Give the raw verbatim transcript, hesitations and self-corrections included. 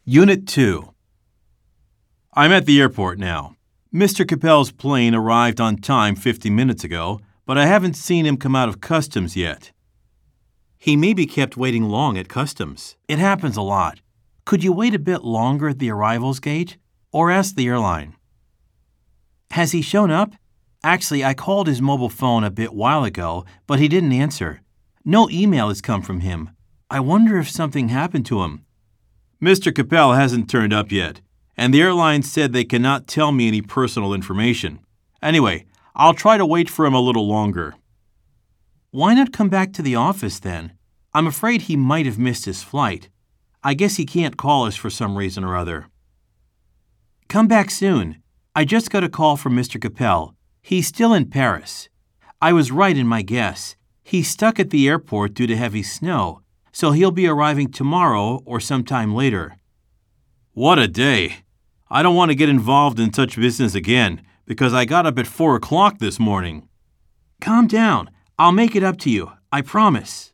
Unit two. I'm at the airport now. Mister Capel's plane arrived on time fifty minutes ago, but I haven't seen him come out of customs yet. He may be kept waiting long at customs. It happens a lot. Could you wait a bit longer at the arrivals gate, or ask the airline? Has he shown up? Actually, I called his mobile phone a bit while ago, but he didn't answer. No email has come from him. I wonder if something happened to him. Mister Capel hasn't turned up yet, and the airline said they cannot tell me any personal information. Anyway, I'll try to wait for him a little longer. Why not come back to the office then? I'm afraid he might have missed his flight. I guess he can't call us for some reason or other. Come back soon. I just got a call from Mister Capel. He's still in Paris. I was right in my guess. He's stuck at the airport due to heavy snow, so he'll be arriving tomorrow or sometime later. What a day. I don't want to get involved in such business again, because I got up at four o'clock this morning. Calm down. I'll make it up to you. I promise.